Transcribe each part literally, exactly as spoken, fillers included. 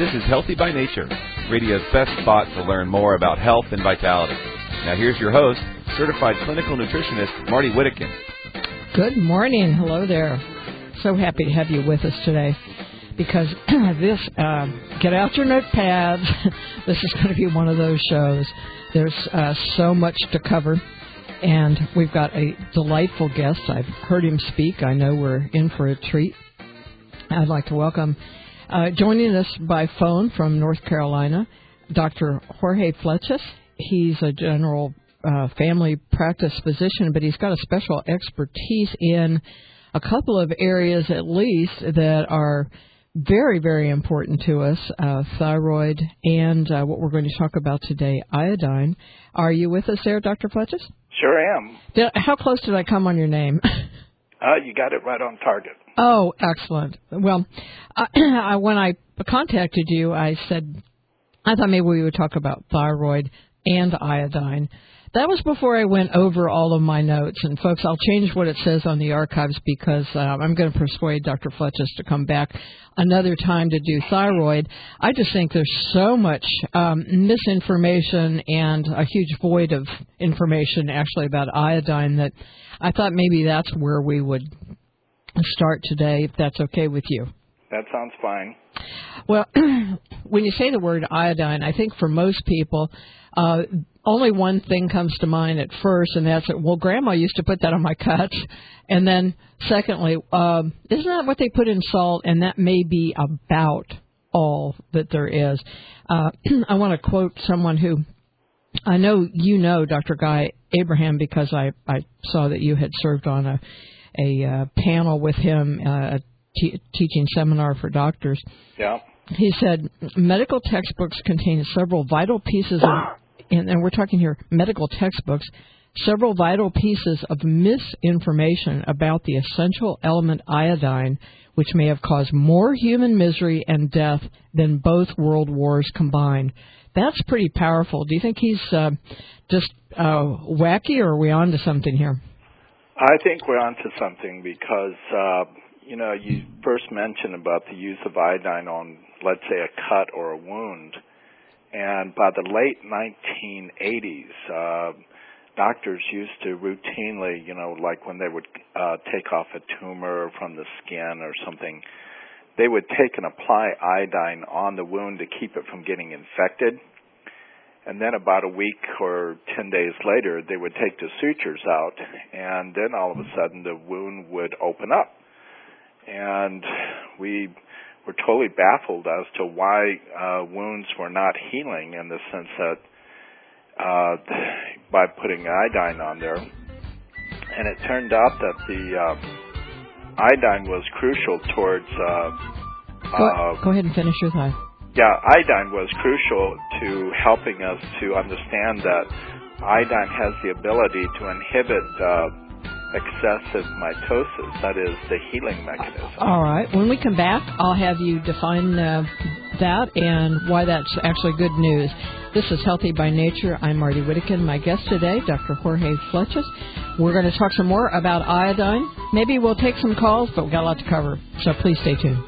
This is Healthy by Nature, radio's best spot to learn more about health and vitality. Now here's your host, certified clinical nutritionist, Marty Whittakin. Good morning. Hello there. So happy to have you with us today because this, uh, get out your notepads. This is going to be one of those shows. There's uh, so much to cover, and we've got a delightful guest. I've heard him speak. I know we're in for a treat. I'd like to welcome, uh, joining us by phone from North Carolina, Doctor Jorge Fleches. He's a general uh, family practice physician, but he's got a special expertise in a couple of areas at least that are very, very important to us, uh, thyroid and uh, what we're going to talk about today, iodine. Are you with us there, Doctor Fleches? Sure am. Did, how close did I come on your name? Uh, you got it right on target. Oh, excellent. Well, I, when I contacted you, I said, I thought maybe we would talk about thyroid and iodine. That was before I went over all of my notes. And, folks, I'll change what it says on the archives because uh, I'm going to persuade Doctor Fleches to come back another time to do thyroid. I just think there's so much um, misinformation and a huge void of information actually about iodine that I thought maybe that's where we would start today, if that's okay with you. That sounds fine. Well, when you say the word iodine, I think for most people, uh, only one thing comes to mind at first, and that's, well, Grandma used to put that on my cuts. And then, secondly, um, isn't that what they put in salt? And that may be about all that there is. Uh, I want to quote someone who I know you know, Doctor Guy Abraham, because I, I saw that you had served on a, a uh, panel with him, uh, a t- teaching seminar for doctors. Yeah. He said, medical textbooks contain several vital pieces of, and, and we're talking here, medical textbooks, several vital pieces of misinformation about the essential element iodine, which may have caused more human misery and death than both world wars combined. That's pretty powerful. Do you think he's uh, just uh, wacky, or are we on to something here? I think we're on to something because, uh, you know, you first mentioned about the use of iodine on, let's say, a cut or a wound. And by the late nineteen eighties, uh, doctors used to routinely, you know, like when they would uh, take off a tumor from the skin or something, they would take and apply iodine on the wound to keep it from getting infected. And then about a week or ten days later, they would take the sutures out, and then all of a sudden the wound would open up. And we were totally baffled as to why uh, wounds were not healing, in the sense that uh, by putting iodine on there. And it turned out that the uh, iodine was crucial towards... Uh, go, uh, go ahead and finish your thought. Yeah, iodine was crucial to helping us to understand that iodine has the ability to inhibit uh, excessive mitosis, that is, the healing mechanism. All right. When we come back, I'll have you define uh, that and why that's actually good news. This is Healthy by Nature. I'm Marty Whittakin. My guest today, Doctor Jorge Fleches. We're going to talk some more about iodine. Maybe we'll take some calls, but we've got a lot to cover, so please stay tuned.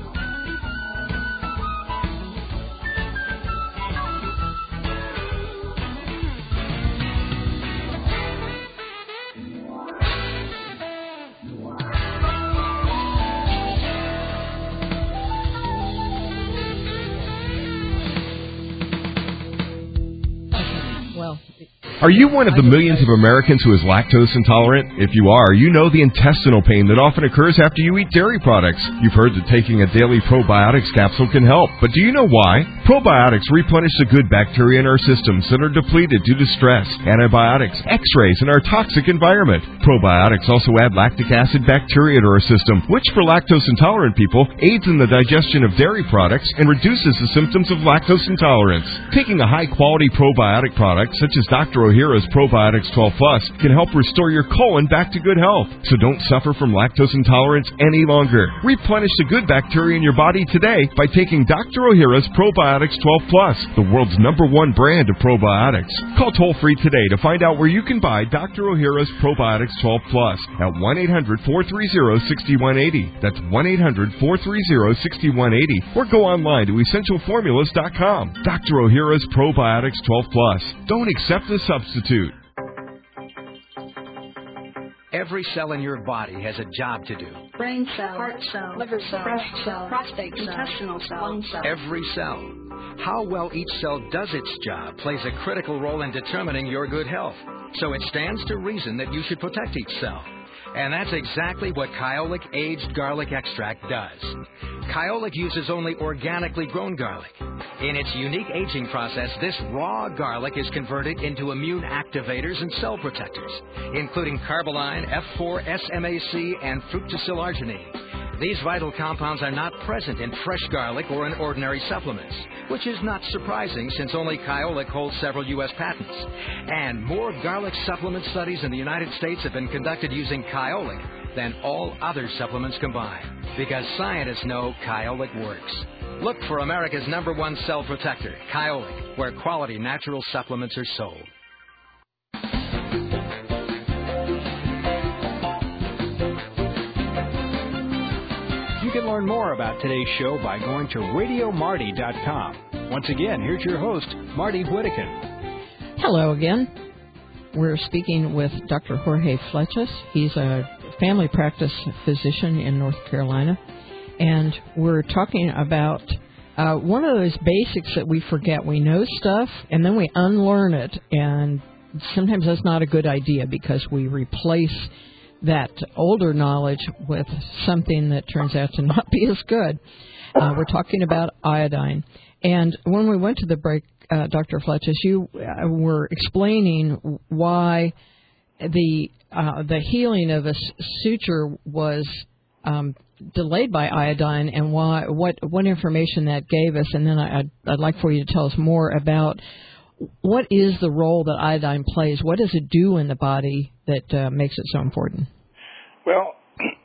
Are you one of the millions of Americans who is lactose intolerant? If you are, you know the intestinal pain that often occurs after you eat dairy products. You've heard that taking a daily probiotics capsule can help, but do you know why? Probiotics replenish the good bacteria in our systems that are depleted due to stress, antibiotics, x-rays, and our toxic environment. Probiotics also add lactic acid bacteria to our system, which for lactose intolerant people aids in the digestion of dairy products and reduces the symptoms of lactose intolerance. Taking a high-quality probiotic product such as Doctor Heroes Probiotics twelve plus can help restore your colon back to good health. So don't suffer from lactose intolerance any longer. Replenish the good bacteria in your body today by taking Doctor O'Hara's Probiotics twelve plus, the world's number one brand of probiotics. Call toll-free today to find out where you can buy Doctor O'Hara's Probiotics twelve plus at one eight hundred four three zero six one eight zero. That's one eight hundred four three zero six one eight zero. Or go online to essential formulas dot com. Doctor O'Hara's Probiotics twelve plus. Don't accept a substitute. Every cell in your body has a job to do. Brain cell, heart cell, liver cell, breast cell, prostate cell, intestinal cell, lung cell. Every cell. How well each cell does its job plays a critical role in determining your good health. So it stands to reason that you should protect each cell. And that's exactly what Kyolic Aged Garlic Extract does. Kyolic uses only organically grown garlic. In its unique aging process, this raw garlic is converted into immune activators and cell protectors, including carboline, F four, S M A C, and fructosylarginine. These vital compounds are not present in fresh garlic or in ordinary supplements, which is not surprising since only Kyolic holds several U S patents. And more garlic supplement studies in the United States have been conducted using Kyolic than all other supplements combined, because scientists know Kyolic works. Look for America's number one cell protector, Kyolic, where quality natural supplements are sold. You can learn more about today's show by going to radio marty dot com. Once again, here's your host, Marty Whittakin. Hello again. We're speaking with Doctor Jorge Fleches. He's a family practice physician in North Carolina. And we're talking about uh, one of those basics that we forget. We know stuff, and then we unlearn it. And sometimes that's not a good idea because we replace that older knowledge with something that turns out to not be as good. Uh, we're talking about iodine. And when we went to the break, uh, Doctor Fleches, you uh, were explaining why the uh, the healing of a suture was um, delayed by iodine, and why what what information that gave us. And then I, I'd, I'd like for you to tell us more about what is the role that iodine plays. What does it do in the body that uh, makes it so important? Well,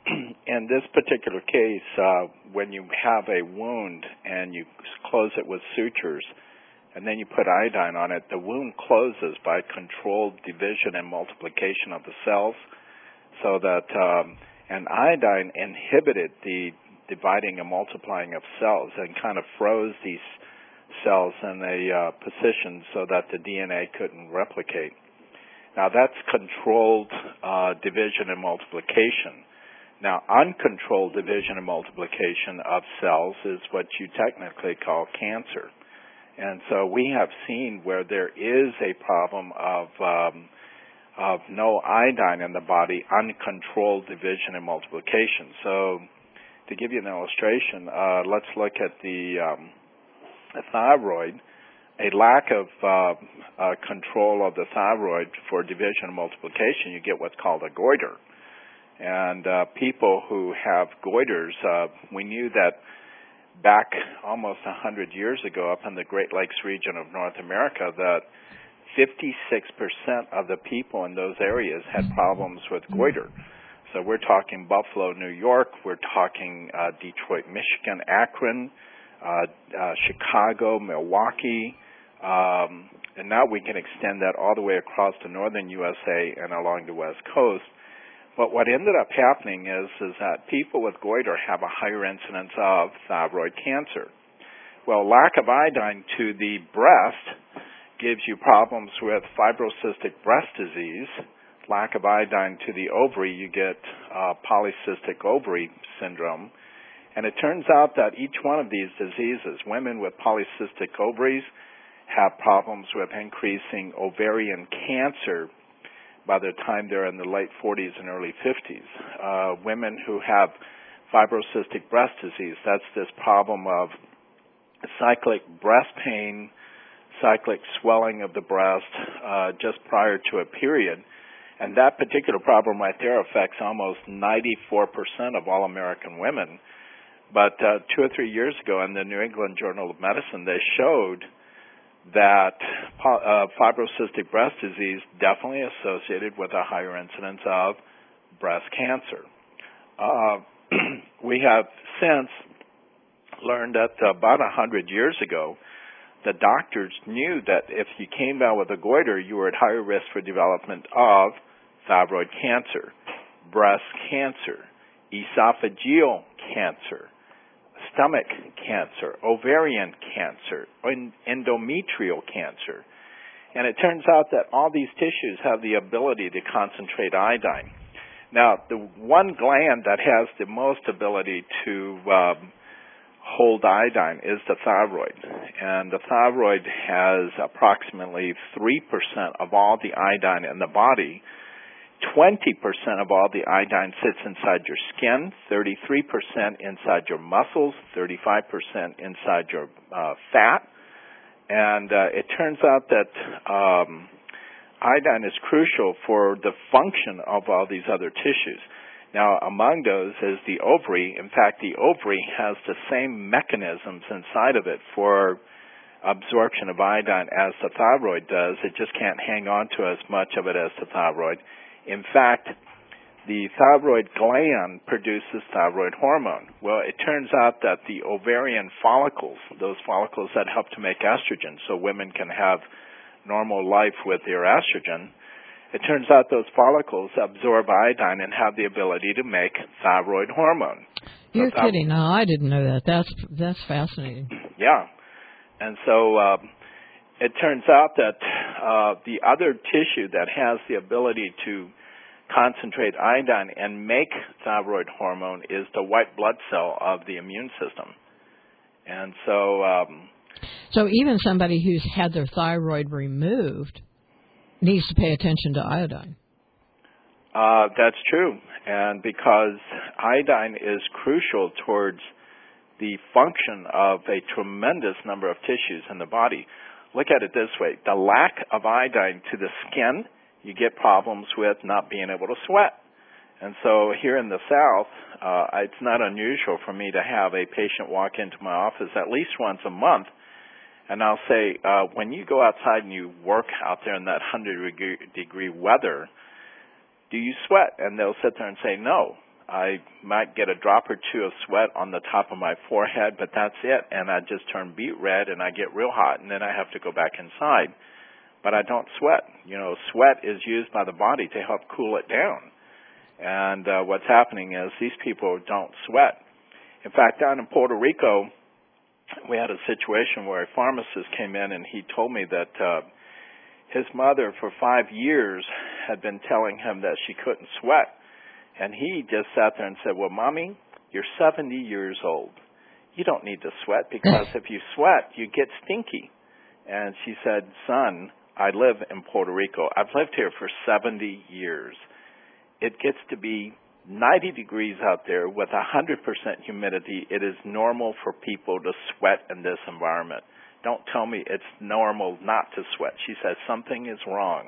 in this particular case, uh, when you have a wound and you close it with sutures and then you put iodine on it, the wound closes by controlled division and multiplication of the cells, so that um, and iodine inhibited the dividing and multiplying of cells and kind of froze these cells in a uh, position so that the D N A couldn't replicate. Now, that's controlled uh, division and multiplication. Now, uncontrolled division and multiplication of cells is what you technically call cancer. And so we have seen where there is a problem of um, of no iodine in the body, uncontrolled division and multiplication. So to give you an illustration, uh, let's look at the, um, the thyroid. A lack of uh, uh, control of the thyroid for division and multiplication, you get what's called a goiter. And uh, people who have goiters, uh, we knew that back almost one hundred years ago up in the Great Lakes region of North America that fifty-six percent of the people in those areas had problems with goiter. So we're talking Buffalo, New York, we're talking uh, Detroit, Michigan, Akron, uh, uh, Chicago, Milwaukee, Um, and now we can extend that all the way across the northern U S A and along the West Coast. But what ended up happening is, is that people with goiter have a higher incidence of thyroid cancer. Well, lack of iodine to the breast gives you problems with fibrocystic breast disease. Lack of iodine to the ovary, you get uh, polycystic ovary syndrome. And it turns out that each one of these diseases, women with polycystic ovaries, have problems with increasing ovarian cancer by the time they're in the late forties and early fifties. Uh, women who have fibrocystic breast disease, that's this problem of cyclic breast pain, cyclic swelling of the breast uh, just prior to a period. And that particular problem right there affects almost ninety-four percent of all American women. But uh, two or three years ago in the New England Journal of Medicine, they showed that uh, fibrocystic breast disease definitely associated with a higher incidence of breast cancer. Uh, we have since learned that about one hundred years ago, the doctors knew that if you came down with a goiter, you were at higher risk for development of thyroid cancer, breast cancer, esophageal cancer, stomach cancer, ovarian cancer, endometrial cancer. And it turns out that all these tissues have the ability to concentrate iodine. Now, the one gland that has the most ability to um, hold iodine is the thyroid. And the thyroid has approximately three percent of all the iodine in the body. twenty percent of all the iodine sits inside your skin, thirty-three percent inside your muscles, thirty-five percent inside your uh, fat. And uh, it turns out that um, iodine is crucial for the function of all these other tissues. Now, among those is the ovary. In fact, the ovary has the same mechanisms inside of it for absorption of iodine as the thyroid does. It just can't hang on to as much of it as the thyroid. In fact, the thyroid gland produces thyroid hormone. Well, it turns out that the ovarian follicles, those follicles that help to make estrogen so women can have normal life with their estrogen, it turns out those follicles absorb iodine and have the ability to make thyroid hormone. You're so thy- kidding. No, I didn't know that. That's that's fascinating. Yeah. And so um, it turns out that uh, the other tissue that has the ability to concentrate iodine and make thyroid hormone is the white blood cell of the immune system. And so... Um, so even somebody who's had their thyroid removed needs to pay attention to iodine. Uh, that's true. And because iodine is crucial towards the function of a tremendous number of tissues in the body. Look at it this way. The lack of iodine to the skin, you get problems with not being able to sweat. And so here in the South, uh, it's not unusual for me to have a patient walk into my office at least once a month, and I'll say, uh, when you go outside and you work out there in that one hundred degree weather, do you sweat? And they'll sit there and say, no. I might get a drop or two of sweat on the top of my forehead, but that's it. And I just turn beet red and I get real hot, and then I have to go back inside. But I don't sweat. You know, sweat is used by the body to help cool it down. And uh, what's happening is these people don't sweat. In fact, down in Puerto Rico, we had a situation where a pharmacist came in and he told me that uh, his mother for five years had been telling him that she couldn't sweat. And he just sat there and said, well, Mommy, you're seventy years old. You don't need to sweat because if you sweat, you get stinky. And she said, son, I live in Puerto Rico. I've lived here for seventy years. It gets to be ninety degrees out there with one hundred percent humidity. It is normal for people to sweat in this environment. Don't tell me it's normal not to sweat. She said, something is wrong.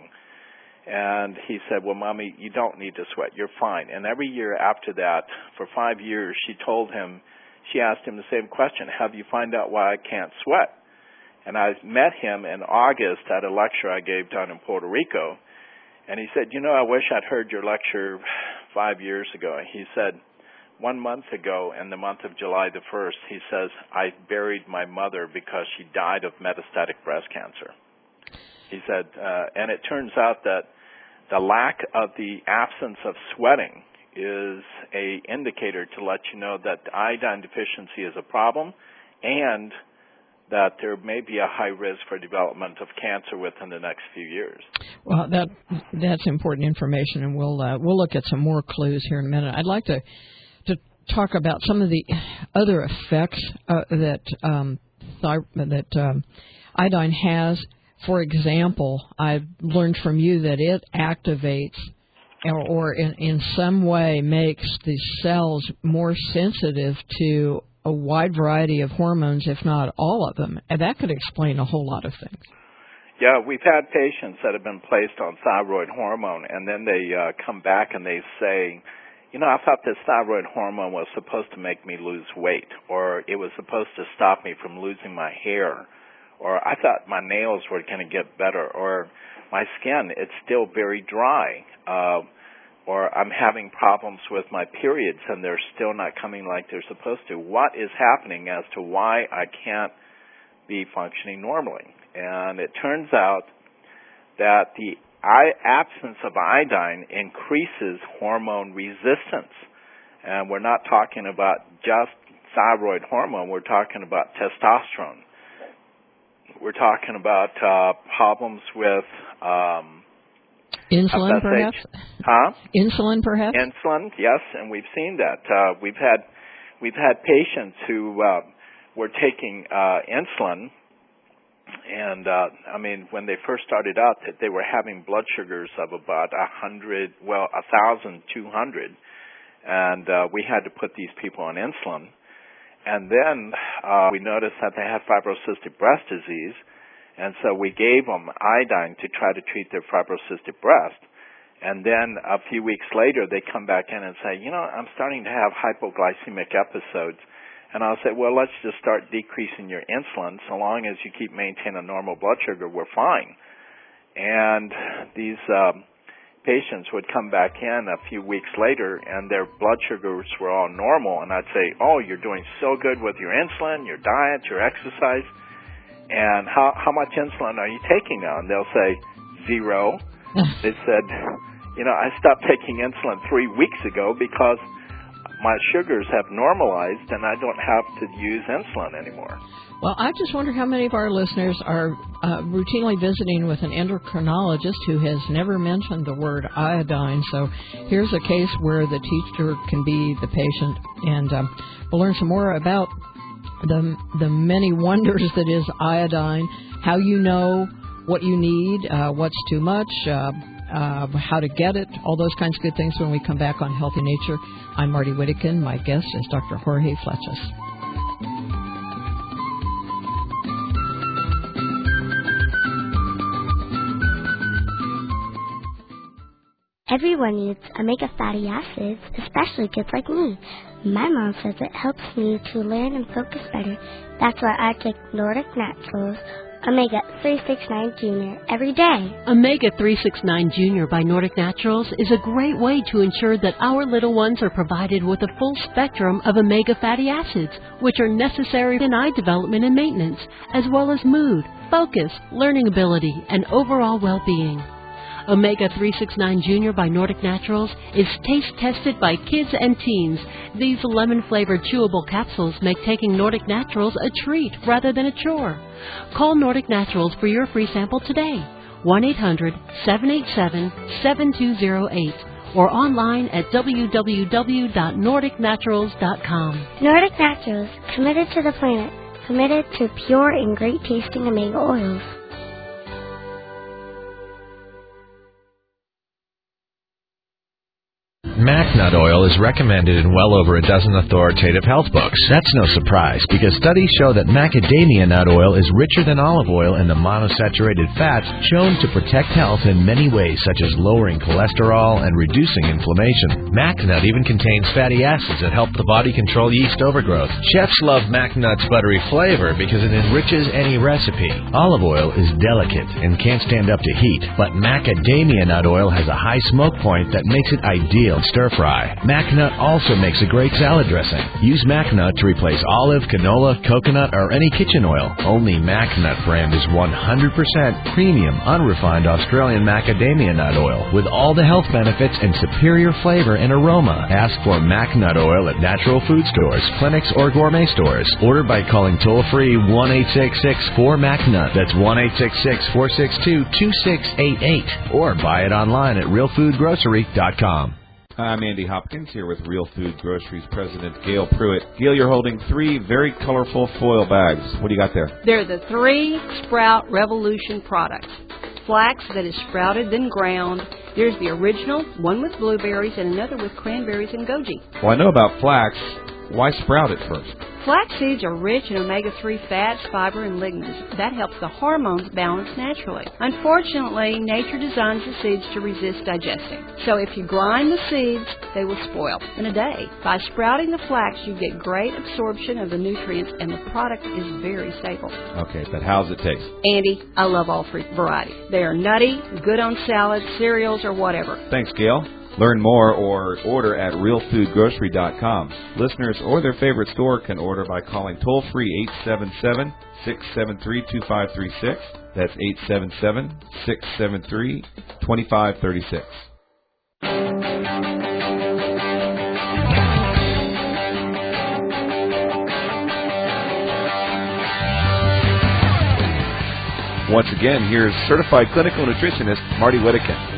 And he said, well, Mommy, you don't need to sweat. You're fine. And every year after that, for five years, she told him, she asked him the same question, have you found out why I can't sweat? And I met him in August at a lecture I gave down in Puerto Rico. And he said, you know, I wish I'd heard your lecture five years ago. And he said, one month ago, in the month of July the first, he says, I buried my mother because she died of metastatic breast cancer. He said, uh, and it turns out that the lack of the absence of sweating is a indicator to let you know that iodine deficiency is a problem and that there may be a high risk for development of cancer within the next few years. Well, that that's important information, and we'll uh, we'll look at some more clues here in a minute. I'd like to to talk about some of the other effects uh, that um, thy- that um, iodine has. For example, I've learned from you that it activates or, or in, in some way makes the cells more sensitive to a wide variety of hormones, if not all of them. And that could explain a whole lot of things. Yeah, we've had patients that have been placed on thyroid hormone, and then they uh, come back and they say, you know, I thought this thyroid hormone was supposed to make me lose weight, or it was supposed to stop me from losing my hair, or I thought my nails were going to get better, or my skin, it's still very dry, uh, or I'm having problems with my periods and they're still not coming like they're supposed to. What is happening as to why I can't be functioning normally? And it turns out that the absence of iodine increases hormone resistance. And we're not talking about just thyroid hormone, we're talking about testosterone. We're talking about uh, problems with um, insulin, F S H. perhaps. Huh? Insulin, perhaps. Insulin, yes, and we've seen that. Uh, we've had we've had patients who uh, were taking uh, insulin, and uh, I mean, when they first started out, that they were having blood sugars of about a hundred, well, a thousand two hundred, and uh, we had to put these people on insulin. And then uh, we noticed that they had fibrocystic breast disease, and so we gave them iodine to try to treat their fibrocystic breast. And then a few weeks later, they come back in and say, you know, I'm starting to have hypoglycemic episodes. And I'll say, well, let's just start decreasing your insulin. So long as you keep maintaining a normal blood sugar, we're fine. And these um, patients would come back in a few weeks later, and their blood sugars were all normal. And I'd say, oh, you're doing so good with your insulin, your diet, your exercise. And how, how much insulin are you taking now? And they'll say, zero. They said, you know, I stopped taking insulin three weeks ago because my sugars have normalized and I don't have to use insulin anymore. Well, I just wonder how many of our listeners are uh, routinely visiting with an endocrinologist who has never mentioned the word iodine. So here's a case where the teacher can be the patient, and um, we'll learn some more about the the many wonders that is iodine, how you know what you need, uh, what's too much, uh, uh, how to get it, all those kinds of good things when we come back on Healthy Nature. I'm Marty Whittekin. My guest is Doctor Jorge Fleches. Everyone needs omega fatty acids, especially kids like me. My mom says it helps me to learn and focus better. That's why I take Nordic Naturals Omega three sixty-nine Junior every day. Omega three sixty-nine Junior by Nordic Naturals is a great way to ensure that our little ones are provided with a full spectrum of omega fatty acids, which are necessary in eye development and maintenance, as well as mood, focus, learning ability, and overall well-being. Omega three sixty-nine Junior by Nordic Naturals is taste-tested by kids and teens. These lemon-flavored chewable capsules make taking Nordic Naturals a treat rather than a chore. Call Nordic Naturals for your free sample today. one eight hundred seven eight seven seven two zero eight or online at w w w dot nordic naturals dot com. Nordic Naturals, committed to the planet, committed to pure and great-tasting omega oils. Macnut oil is recommended in well over a dozen authoritative health books. That's no surprise, because studies show that macadamia nut oil is richer than olive oil in the monosaturated fats shown to protect health in many ways, such as lowering cholesterol and reducing inflammation. Macnut even contains fatty acids that help the body control yeast overgrowth. Chefs love Macnut's buttery flavor because it enriches any recipe. Olive oil is delicate and can't stand up to heat, but macadamia nut oil has a high smoke point that makes it ideal stir-fry. Macnut also makes a great salad dressing. Use Macnut to replace olive, canola, coconut, or any kitchen oil. Only Macnut brand is one hundred percent premium, unrefined Australian macadamia nut oil with all the health benefits and superior flavor and aroma. Ask for Macnut oil at natural food stores, clinics, or gourmet stores. Order by calling toll-free one eight six six four Macnut. That's one eight six six four six two two six eight eight. Or buy it online at real food grocery dot com. I'm Andy Hopkins here with Real Food Groceries President Gail Pruitt. Gail, you're holding three very colorful foil bags. What do you got there? They're the three Sprout Revolution products. Flax that is sprouted then ground. There's the original, one with blueberries and another with cranberries and goji. Well, I know about flax. why sprout it first? Flax seeds are rich in omega three fats, fiber, and lignans. That helps the hormones balance naturally. Unfortunately, nature designs the seeds to resist digesting. So if you grind the seeds, they will spoil in a day. By sprouting the flax, you get great absorption of the nutrients, and the product is very stable. Okay, but how's it taste? Andy, I love all three varieties. They are nutty, good on salads, cereals, or whatever. Thanks, Gail. Learn more or order at real food grocery dot com. Listeners or their favorite store can order by calling toll-free eight seven seven, six seven three, two five three six. That's eight seven seven, six seven three, two five three six. Once again, here's certified clinical nutritionist Marty Whittakin.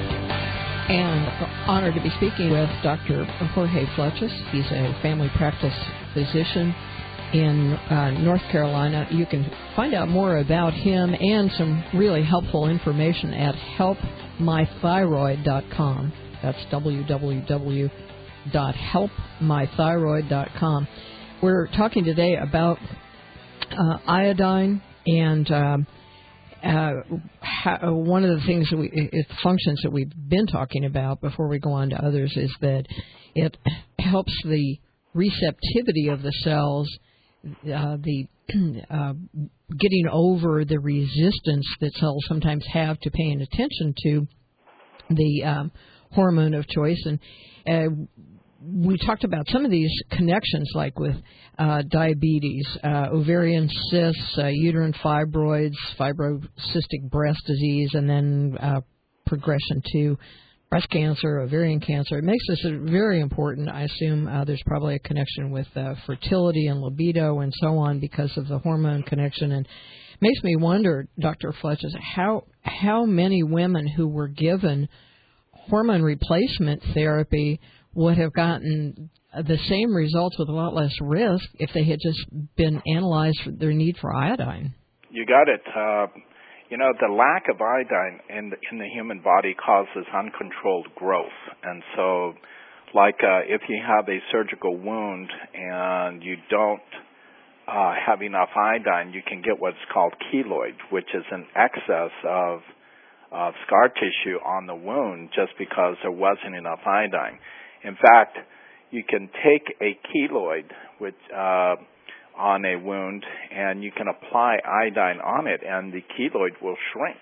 And honored to be speaking with Doctor Jorge Fleches. He's a family practice physician in uh, North Carolina. You can find out more about him and some really helpful information at help my thyroid dot com. That's w w w dot help my thyroid dot com. We're talking today about uh, iodine and um, Uh, how, one of the things that we, it functions that we've been talking about before we go on to others is that it helps the receptivity of the cells, uh, the uh, getting over the resistance that cells sometimes have to paying attention to the um, hormone of choice. And uh, we talked about some of these connections, like with uh, diabetes, uh, ovarian cysts, uh, uterine fibroids, fibrocystic breast disease, and then uh, progression to breast cancer, ovarian cancer. It makes this very important. I assume uh, there's probably a connection with uh, fertility and libido and so on because of the hormone connection. And it makes me wonder, Doctor Fleches, how how many women who were given hormone replacement therapy would have gotten the same results with a lot less risk if they had just been analyzed for their need for iodine. You got it. Uh, you know, the lack of iodine in the, in the human body causes uncontrolled growth. And so, like uh, if you have a surgical wound and you don't uh, have enough iodine, you can get what's called keloid, which is an excess of, of scar tissue on the wound just because there wasn't enough iodine. In fact, you can take a keloid which, uh, on a wound and you can apply iodine on it and the keloid will shrink.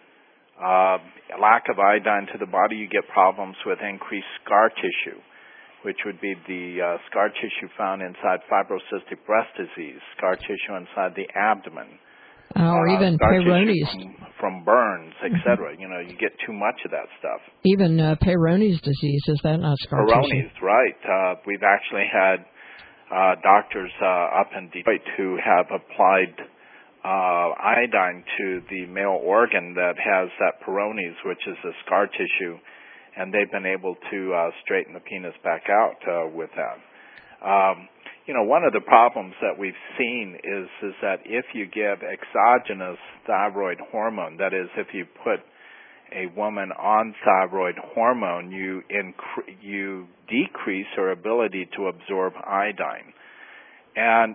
Uh, lack of iodine to the body, you get problems with increased scar tissue, which would be the uh, scar tissue found inside fibrocystic breast disease, scar tissue inside the abdomen. Uh, or even uh, Peyronie's. From, from burns, et cetera. Mm-hmm. You know, you get too much of that stuff. Even uh, Peyronie's disease, is that not scar Peyronie's, tissue? right. Uh, we've actually had uh, doctors uh, up in Detroit who have applied uh, iodine to the male organ that has that Peyronie's, which is a scar tissue, and they've been able to uh, straighten the penis back out uh, with that. Um, You know, one of the problems that we've seen is is that if you give exogenous thyroid hormone, that is, if you put a woman on thyroid hormone, you incre- you decrease her ability to absorb iodine. And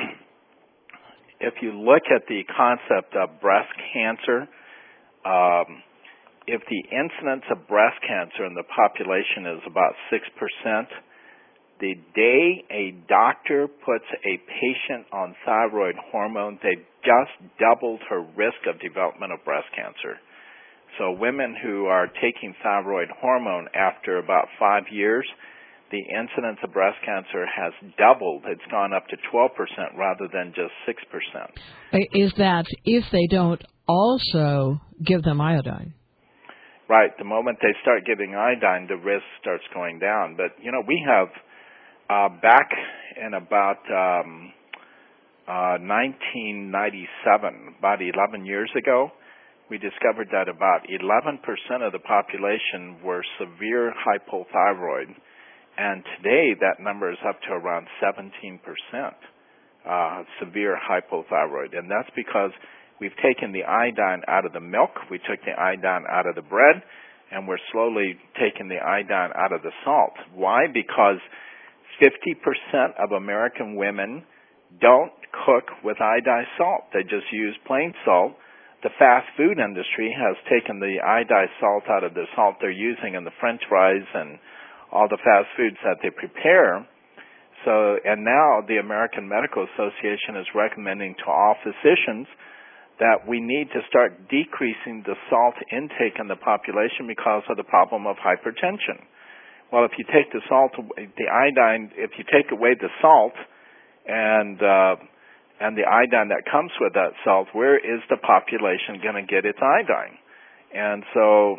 if you look at the concept of breast cancer, um, if the incidence of breast cancer in the population is about six percent, the day a doctor puts a patient on thyroid hormone, they've just doubled her risk of development of breast cancer. So women who are taking thyroid hormone after about five years, the incidence of breast cancer has doubled. It's gone up to twelve percent rather than just six percent. Is that if they don't also give them iodine? Right. The moment they start giving iodine, the risk starts going down. But, you know, we have... Uh, back in about um, uh, nineteen ninety-seven, about eleven years ago, we discovered that about eleven percent of the population were severe hypothyroid, and today that number is up to around seventeen percent uh, severe hypothyroid, and that's because we've taken the iodine out of the milk, we took the iodine out of the bread, and we're slowly taking the iodine out of the salt. Why? Because fifty percent of American women don't cook with iodized salt. They just use plain salt. The fast food industry has taken the iodized salt out of the salt they're using in the French fries and all the fast foods that they prepare. So, and now the American Medical Association is recommending to all physicians that we need to start decreasing the salt intake in the population because of the problem of hypertension. Well, if you take the salt, the iodine, if you take away the salt and uh, and the iodine that comes with that salt, where is the population going to get its iodine? And so,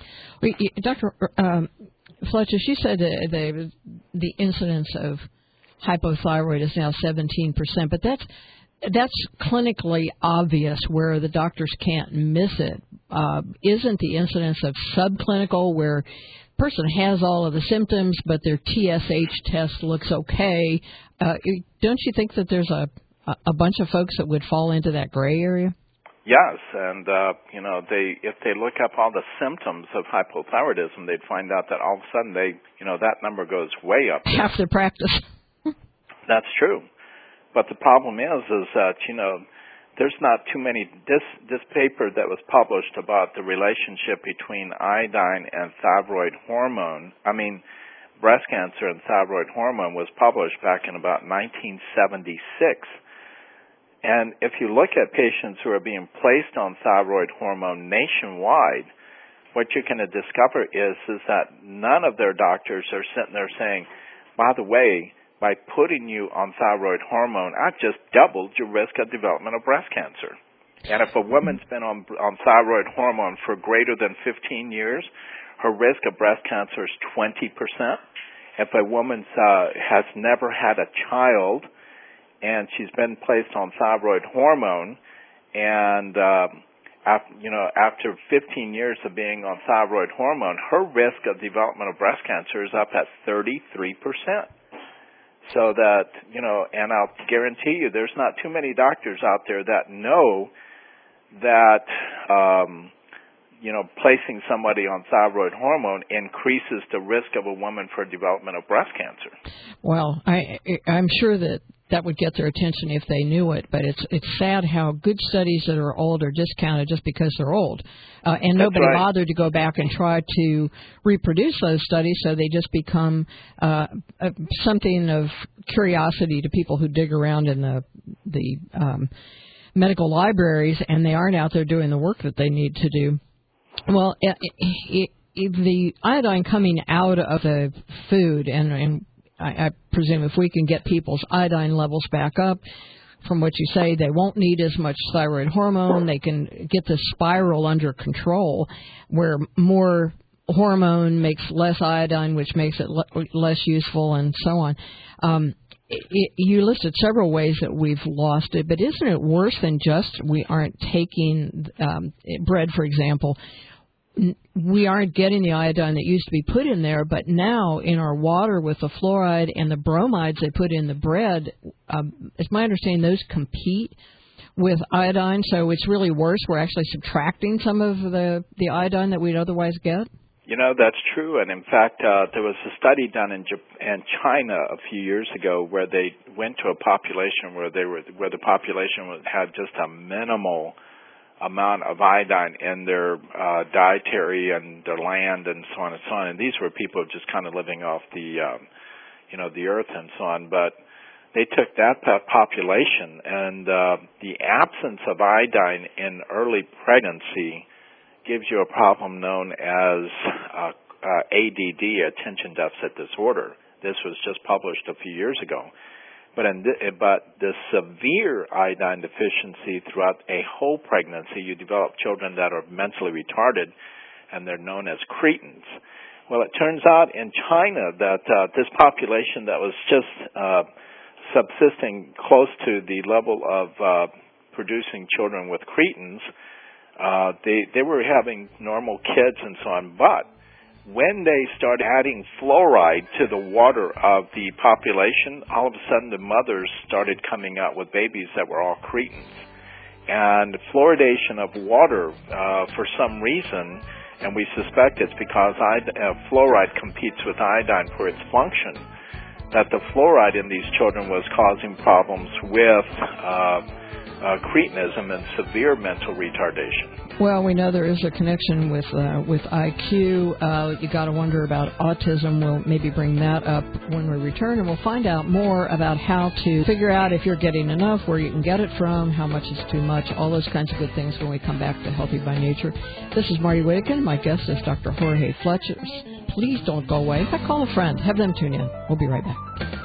Doctor Um, Fletcher, she said that the the incidence of hypothyroid is now seventeen percent, but that's that's clinically obvious where the doctors can't miss it. Uh, isn't the incidence of subclinical where a person has all of the symptoms but their T S H test looks okay? Uh, don't you think that there's a a bunch of folks that would fall into that gray area? Yes, and uh, you know, they if they look up all the symptoms of hypothyroidism, they'd find out that all of a sudden they, you know, that number goes way up. Half their practice. That's true, but the problem is, is that you know, there's not too many. This this paper that was published about the relationship between iodine and thyroid hormone, I mean, breast cancer and thyroid hormone, was published back in about nineteen seventy-six. And if you look at patients who are being placed on thyroid hormone nationwide, what you're going to discover is, is that none of their doctors are sitting there saying, by the way, by putting you on thyroid hormone, I've just doubled your risk of development of breast cancer. And if a woman's been on, on thyroid hormone for greater than fifteen years, her risk of breast cancer is twenty percent. If a woman uh, has never had a child, and she's been placed on thyroid hormone, and um, after, you know, after fifteen years of being on thyroid hormone, her risk of development of breast cancer is up at thirty-three percent. So that, you know, and I'll guarantee you, there's not too many doctors out there that know that, um, you know, placing somebody on thyroid hormone increases the risk of a woman for development of breast cancer. Well, I, I'm sure that that would get their attention if they knew it, but it's it's sad how good studies that are old are discounted just because they're old. Uh, and That's nobody right. bothered to go back and try to reproduce those studies, so they just become uh, uh, something of curiosity to people who dig around in the, the um, medical libraries, and they aren't out there doing the work that they need to do. Well, it, it, it, the iodine coming out of the food, and, and I, I presume if we can get people's iodine levels back up, from what you say, they won't need as much thyroid hormone. They can get the spiral under control where more hormone makes less iodine, which makes it le- less useful, and so on. Um, it, you listed several ways that we've lost it, but isn't it worse than just we aren't taking um, bread, for example? We aren't getting the iodine that used to be put in there, but now in our water with the fluoride and the bromides they put in the bread, um, it's my understanding those compete with iodine, so it's really worse. We're actually subtracting some of the, the iodine that we'd otherwise get? You know, that's true, and in fact, uh, there was a study done in, Jap- in China a few years ago where they went to a population where they were where the population was, had just a minimal amount of iodine in their uh, dietary and their land and so on and so on. And these were people just kind of living off the, um, you know, the earth and so on. But they took that population, and uh, the absence of iodine in early pregnancy gives you a problem known as uh, uh, A D D, attention deficit disorder. This was just published a few years ago. But, in the, but the severe iodine deficiency throughout a whole pregnancy, you develop children that are mentally retarded, and they're known as cretins. Well, it turns out in China that uh, this population that was just uh, subsisting close to the level of uh, producing children with cretins, uh, they, they were having normal kids and so on, but when they started adding fluoride to the water of the population, all of a sudden the mothers started coming out with babies that were all cretins. And fluoridation of water, uh, for some reason, and we suspect it's because iod- uh, fluoride competes with iodine for its function, that the fluoride in these children was causing problems with uh, uh, cretinism and severe mental retardation. Well, we know there is a connection with uh, with I Q. Uh, you got to wonder about autism. We'll maybe bring that up when we return, and we'll find out more about how to figure out if you're getting enough, where you can get it from, how much is too much, all those kinds of good things when we come back to Healthy by Nature. This is Marty Whittakin. My guest is Doctor Jorge Fletcher. Please don't go away. In fact, call a friend. Have them tune in. We'll be right back.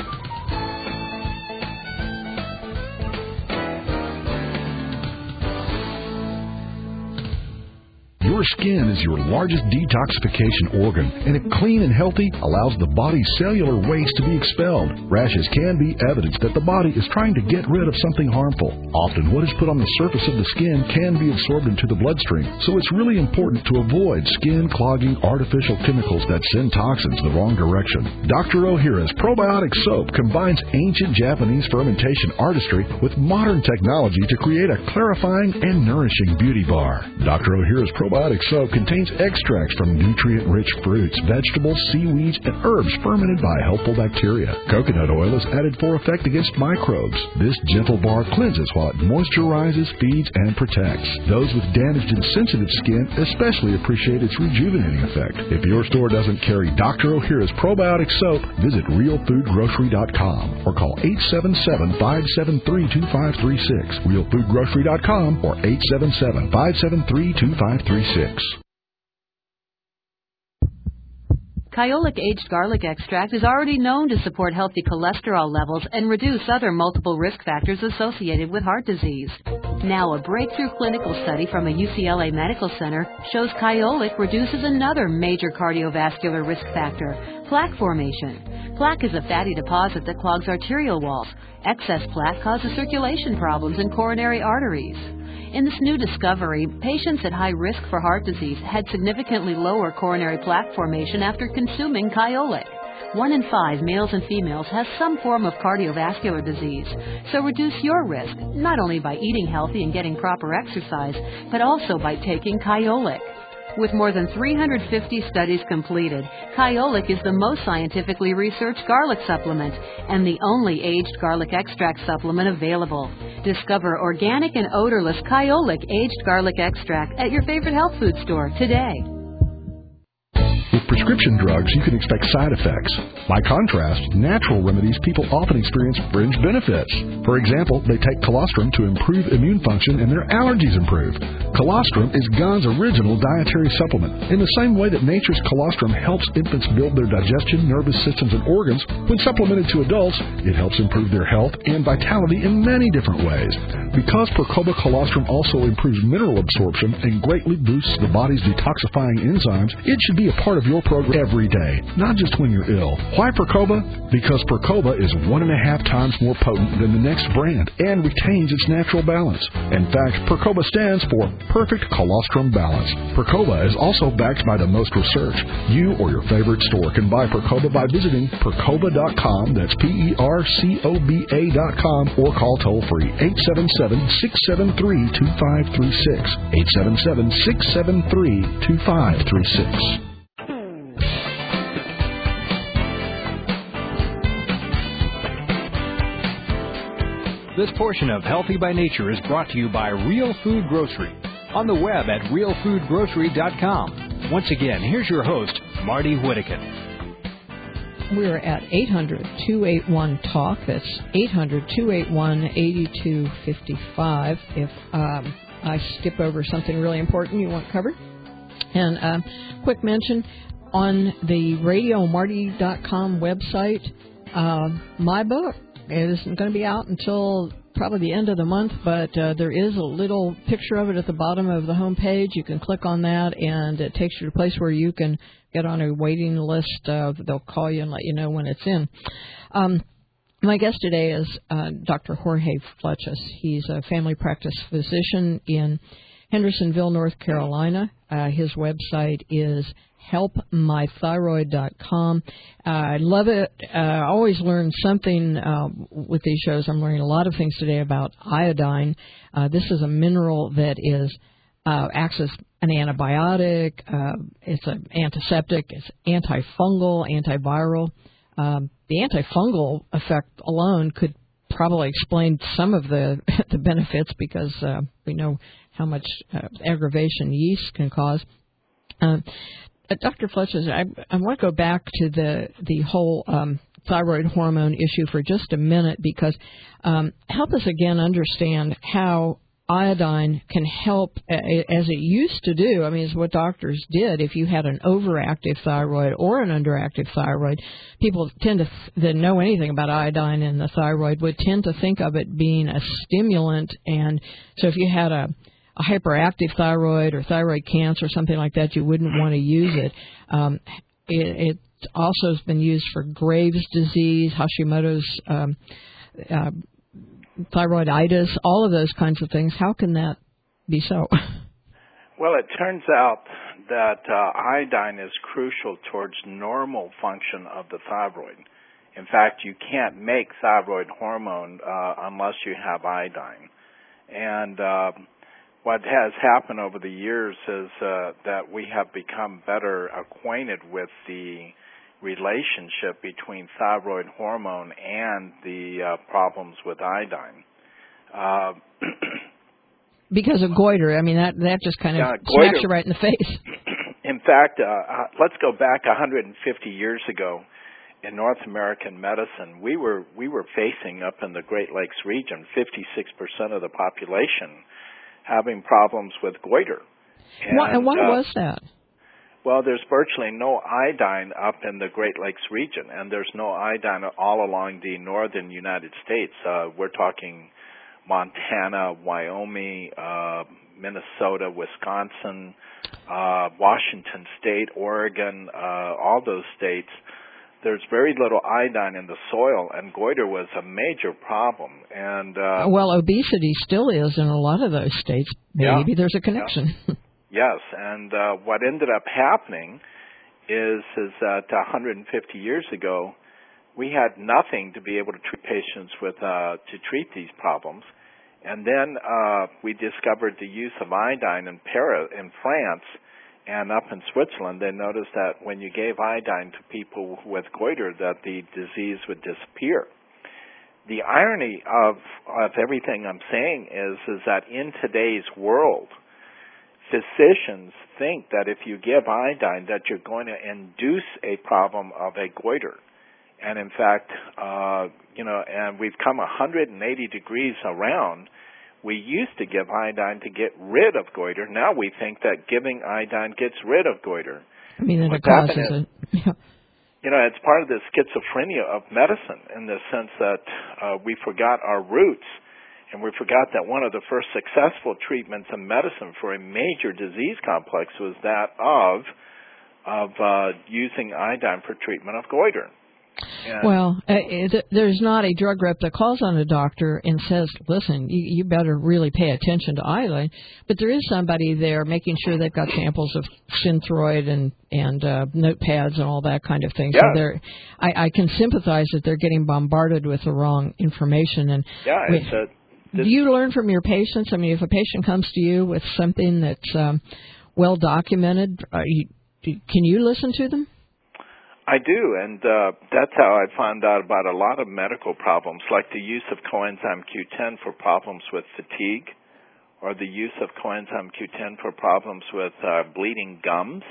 Your skin is your largest detoxification organ, and if clean and healthy, allows the body's cellular waste to be expelled. Rashes can be evidence that the body is trying to get rid of something harmful. Often what is put on the surface of the skin can be absorbed into the bloodstream, so it's really important to avoid skin-clogging artificial chemicals that send toxins the wrong direction. Doctor Ohhira's probiotic soap combines ancient Japanese fermentation artistry with modern technology to create a clarifying and nourishing beauty bar. Doctor Ohhira's probiotic soap contains extracts from nutrient-rich fruits, vegetables, seaweeds, and herbs fermented by helpful bacteria. Coconut oil is added for effect against microbes. This gentle bar cleanses while it moisturizes, feeds, and protects. Those with damaged and sensitive skin especially appreciate its rejuvenating effect. If your store doesn't carry Doctor Ohhira's probiotic soap, visit real food grocery dot com or call eight seven seven, five seven three, two five three six, real food grocery dot com or eight seven seven, five seven three, two five three six. Kyolic aged garlic extract is already known to support healthy cholesterol levels and reduce other multiple risk factors associated with heart disease. Now, a breakthrough clinical study from a U C L A medical center shows Kyolic reduces another major cardiovascular risk factor, plaque formation. Plaque is a fatty deposit that clogs arterial walls. Excess plaque causes circulation problems in coronary arteries. In this new discovery, patients at high risk for heart disease had significantly lower coronary plaque formation after consuming Kyolic. One in five males and females has some form of cardiovascular disease, so reduce your risk, not only by eating healthy and getting proper exercise, but also by taking Kyolic. With more than three hundred fifty studies completed, Kyolic is the most scientifically researched garlic supplement and the only aged garlic extract supplement available. Discover organic and odorless Kyolic aged garlic extract at your favorite health food store today. With prescription drugs, you can expect side effects. By contrast, natural remedies people often experience fringe benefits. For example, they take colostrum to improve immune function and their allergies improve. Colostrum is G O N's original dietary supplement. In the same way that nature's colostrum helps infants build their digestion, nervous systems, and organs, when supplemented to adults, it helps improve their health and vitality in many different ways. Because Percoba colostrum also improves mineral absorption and greatly boosts the body's detoxifying enzymes, it should be a part of your program every day, not just when you're ill. Why Percoba? Because Percoba is one and a half times more potent than the next brand and retains its natural balance. In fact, Percoba stands for Perfect Colostrum Balance. Percoba is also backed by the most research. You or your favorite store can buy Percoba by visiting percoba dot com, that's P E R C O B A dot com, or call toll-free eight seven seven, six seven three, two five three six, eight seven seven, six seven three, two five three six. This portion of Healthy by Nature is brought to you by Real Food Grocery, on the web at real food grocery dot com. Once again, here's your host, Marty Whittakin. We're at eight hundred, two eight one, talk. That's eight hundred, two eight one, eight two five five. If um, I skip over something really important you want covered. And um, quick mention, on the radio marty dot com website, uh, my book. It isn't going to be out until probably the end of the month, but uh, there is a little picture of it at the bottom of the home page. You can click on that, and it takes you to a place where you can get on a waiting list. Uh, they'll call you and let you know when it's in. Um, my guest today is uh, Doctor Jorge Fletcher. He's a family practice physician in Hendersonville, North Carolina. Uh, his website is help my thyroid dot com. Uh, I love it. Uh, I always learn something uh, with these shows. I'm learning a lot of things today about iodine. Uh, this is a mineral that is uh, acts as an antibiotic. Uh, it's an antiseptic. It's antifungal, antiviral. um, the antifungal effect alone could probably explain some of the the benefits because uh, we know how much uh, aggravation yeast can cause. Uh, Doctor Fletcher, I, I want to go back to the the whole um, thyroid hormone issue for just a minute because um, help us again understand how iodine can help as it used to do. I mean, it's what doctors did. If you had an overactive thyroid or an underactive thyroid, people tend to, that know anything about iodine in the thyroid, would tend to think of it being a stimulant. And so if you had a, a hyperactive thyroid or thyroid cancer or something like that, you wouldn't want to use it. Um, it, it also has been used for Graves' disease, Hashimoto's um, uh, thyroiditis, all of those kinds of things. How can that be so? Well, it turns out that uh, iodine is crucial towards normal function of the thyroid. In fact, you can't make thyroid hormone uh, unless you have iodine. And uh, what has happened over the years is uh, that we have become better acquainted with the relationship between thyroid hormone and the uh, problems with iodine. Uh, because of goiter, I mean, that, that just kind of yeah, smacks goiter, you right in the face. In fact, uh, uh, let's go back one hundred fifty years ago in North American medicine. We were we were facing up in the Great Lakes region fifty-six percent of the population having problems with goiter. And, why, and why uh, was that? Well, there's virtually no iodine up in the Great Lakes region, and there's no iodine all along the northern United States. Uh, we're talking Montana, Wyoming, uh, Minnesota, Wisconsin, uh, Washington State, Oregon, uh, all those states. There's very little iodine in the soil, and goiter was a major problem. And uh, well, obesity still is in a lot of those states. Maybe yeah, there's a connection. Yeah. Yes, and uh, what ended up happening is is that one hundred fifty years ago, we had nothing to be able to treat patients with uh, to treat these problems, and then uh, we discovered the use of iodine in Paris, in France, and up in Switzerland. They noticed that when you gave iodine to people with goiter, that the disease would disappear. The irony of of everything I'm saying is is that in today's world, physicians think that if you give iodine that you're going to induce a problem of a goiter. And in fact, uh, you know, and we've come one hundred eighty degrees around. We used to give iodine to get rid of goiter. Now we think that giving iodine gets rid of goiter. I mean, it What's causes happened it. is, you know, it's part of the schizophrenia of medicine in the sense that uh, we forgot our roots. And we forgot that one of the first successful treatments in medicine for a major disease complex was that of of uh, using iodine for treatment of goiter. And well, uh, it, there's not a drug rep that calls on a doctor and says, listen, you, you better really pay attention to iodine. But there is somebody there making sure they've got samples of Synthroid and, and uh, notepads and all that kind of thing. Yeah. So they're, I, I can sympathize that they're getting bombarded with the wrong information. And yeah, we, it's a This, do you learn from your patients? I mean, if a patient comes to you with something that's um, well documented, are you, do, can you listen to them? I do, and uh, that's how I found out about a lot of medical problems, like the use of coenzyme Q ten for problems with fatigue, or the use of coenzyme Q ten for problems with uh, bleeding gums.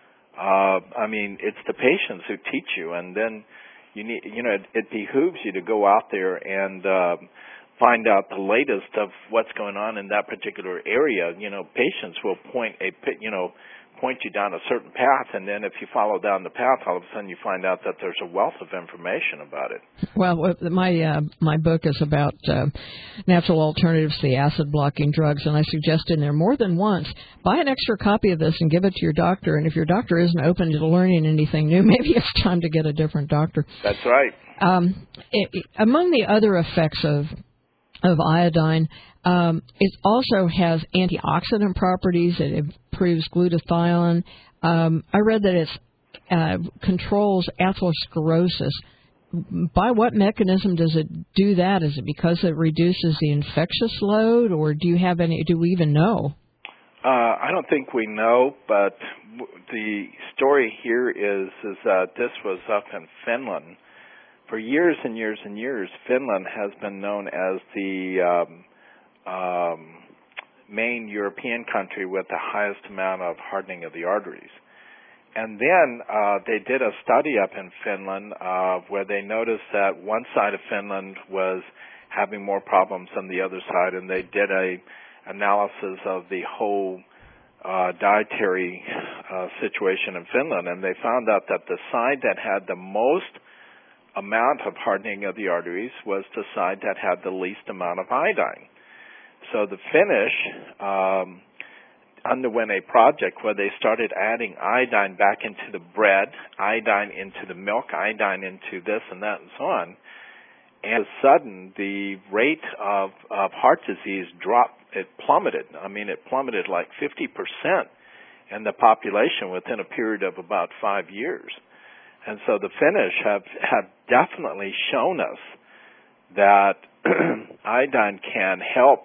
Uh, I mean, it's the patients who teach you, and then you need, you know, it, it behooves you to go out there and uh, find out the latest of what's going on in that particular area. You know, patients will point a, you know, point you down a certain path, and then if you follow down the path, all of a sudden you find out that there's a wealth of information about it. Well, my uh, my book is about uh, natural alternatives to the acid-blocking drugs, and I suggest in there more than once, buy an extra copy of this and give it to your doctor, and if your doctor isn't open to learning anything new, maybe it's time to get a different doctor. That's right. Um, it, it, among the other effects of of iodine, um, it also has antioxidant properties. It improves glutathione. Um, I read that it uh, controls atherosclerosis. By what mechanism does it do that? Is it because it reduces the infectious load, or do you have any? Do we even know? Uh, I don't think we know, but the story here is is that this was up in Finland, for years and years and years, Finland has been known as the um, um, main European country with the highest amount of hardening of the arteries. And then uh, they did a study up in Finland uh, where they noticed that one side of Finland was having more problems than the other side, and they did a analysis of the whole uh, dietary uh, situation in Finland, and they found out that the side that had the most amount of hardening of the arteries was the side that had the least amount of iodine. So the Finnish um, underwent a project where they started adding iodine back into the bread, iodine into the milk, iodine into this and that and so on. And all of a sudden, the rate of, of heart disease dropped. It plummeted. I mean, it plummeted like fifty percent in the population within a period of about five years. And so the Finnish have, have definitely shown us that iodine can help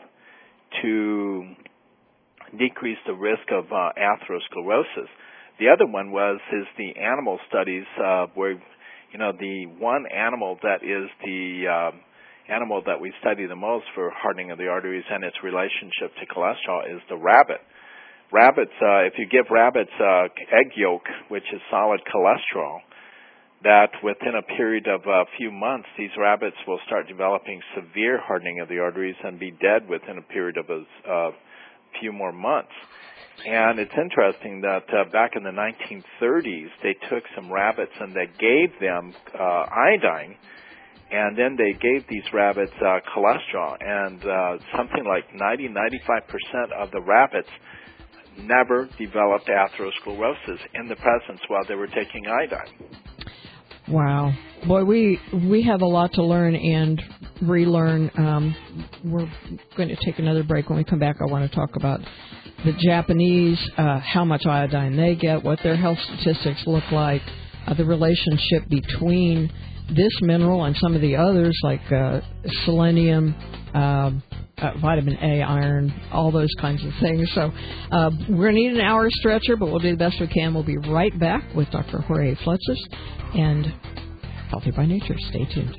to decrease the risk of uh, atherosclerosis. The other one was is the animal studies uh, where, you know, the one animal that is the um, animal that we study the most for hardening of the arteries and its relationship to cholesterol is the rabbit. Rabbits, uh, if you give rabbits uh, egg yolk, which is solid cholesterol, that within a period of a few months, these rabbits will start developing severe hardening of the arteries and be dead within a period of a uh, few more months. And it's interesting that uh, back in the nineteen thirties, they took some rabbits and they gave them uh, iodine, and then they gave these rabbits uh, cholesterol, and uh, something like ninety, ninety-five percent of the rabbits never developed atherosclerosis in the presence while they were taking iodine. Wow. Boy, we we have a lot to learn and relearn. Um, we're going to take another break. When we come back, I want to talk about the Japanese, uh, how much iodine they get, what their health statistics look like, uh, the relationship between this mineral and some of the others like uh, selenium, uh, uh, vitamin A, iron, all those kinds of things. So uh, we're going to need an hour stretcher, but we'll do the best we can. We'll be right back with Doctor Jorge Fletzis and Healthy by Nature. Stay tuned.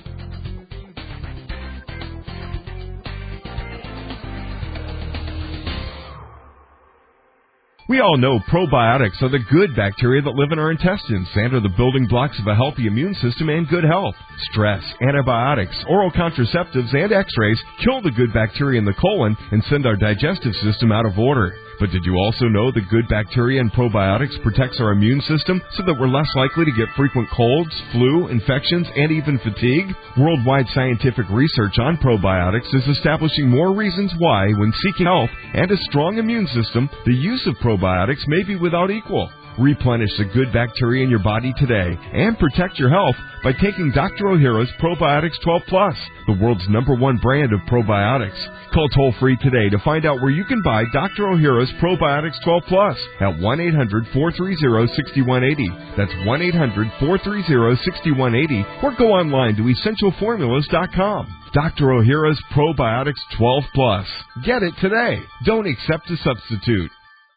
We all know probiotics are the good bacteria that live in our intestines and are the building blocks of a healthy immune system and good health. Stress, antibiotics, oral contraceptives, and x-rays kill the good bacteria in the colon and send our digestive system out of order. But did you also know the good bacteria in probiotics protects our immune system so that we're less likely to get frequent colds, flu, infections, and even fatigue? Worldwide scientific research on probiotics is establishing more reasons why, when seeking health and a strong immune system, the use of probiotics may be without equal. Replenish the good bacteria in your body today and protect your health by taking Doctor O'Hara's Probiotics twelve plus, the world's number one brand of probiotics. Call toll-free today to find out where you can buy Doctor O'Hara's Probiotics twelve plus at one eight hundred, four three zero, six one eight zero. That's one eight hundred, four three zero, six one eight zero. Or go online to essential formulas dot com. Doctor O'Hara's Probiotics twelve plus. Get it today. Don't accept a substitute.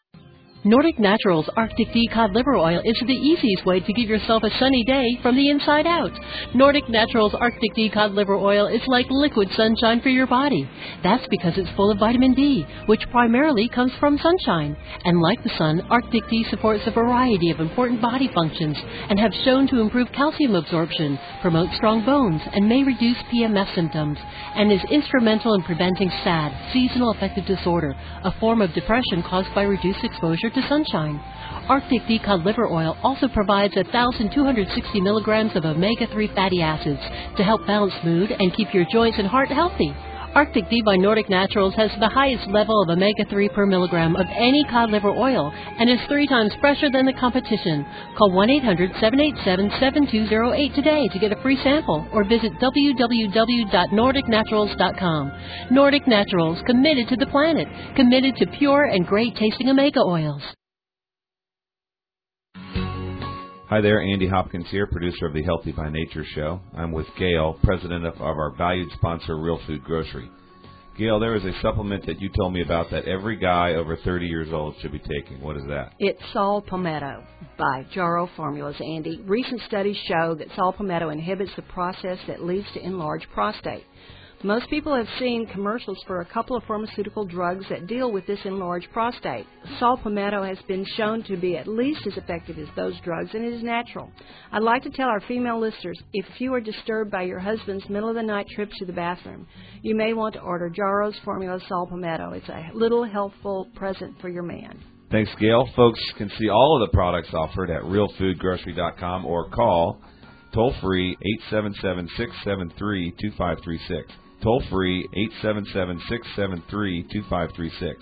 Nordic Naturals Arctic D Cod Liver Oil is the easiest way to give yourself a sunny day from the inside out. Nordic Naturals Arctic D Cod Liver Oil is like liquid sunshine for your body. That's because it's full of vitamin D, which primarily comes from sunshine. And like the sun, Arctic D supports a variety of important body functions and have shown to improve calcium absorption, promote strong bones, and may reduce P M S symptoms, and is instrumental in preventing S A D, seasonal affective disorder, a form of depression caused by reduced exposure to sunshine. Arctic D Cod Liver Oil also provides one thousand two hundred sixty milligrams of omega three fatty acids to help balance mood and keep your joints and heart healthy. Arctic D by Nordic Naturals has the highest level of omega three per milligram of any cod liver oil and is three times fresher than the competition. Call one eight hundred, seven eight seven, seven two zero eight today to get a free sample or visit w w w dot nordic naturals dot com. Nordic Naturals, committed to the planet, committed to pure and great tasting omega oils. Hi there, Andy Hopkins here, producer of the Healthy by Nature show. I'm with Gail, president of, of our valued sponsor, Real Food Grocery. Gail, there is a supplement that you told me about that every guy over thirty years old should be taking. What is that? It's Sol Palmetto by Jarrow Formulas, Andy. Recent studies show that Sol Palmetto inhibits the process that leads to enlarged prostate. Most people have seen commercials for a couple of pharmaceutical drugs that deal with this enlarged prostate. Sol Palmetto has been shown to be at least as effective as those drugs, and it is natural. I'd like to tell our female listeners, if you are disturbed by your husband's middle-of-the-night trips to the bathroom, you may want to order Jarrow's Formula Sol Palmetto. It's a little helpful present for your man. Thanks, Gail. Folks can see all of the products offered at real food grocery dot com or call toll-free eight seven seven, six seven three, two five three six. Toll-free eight seven seven, six seven three, two five three six.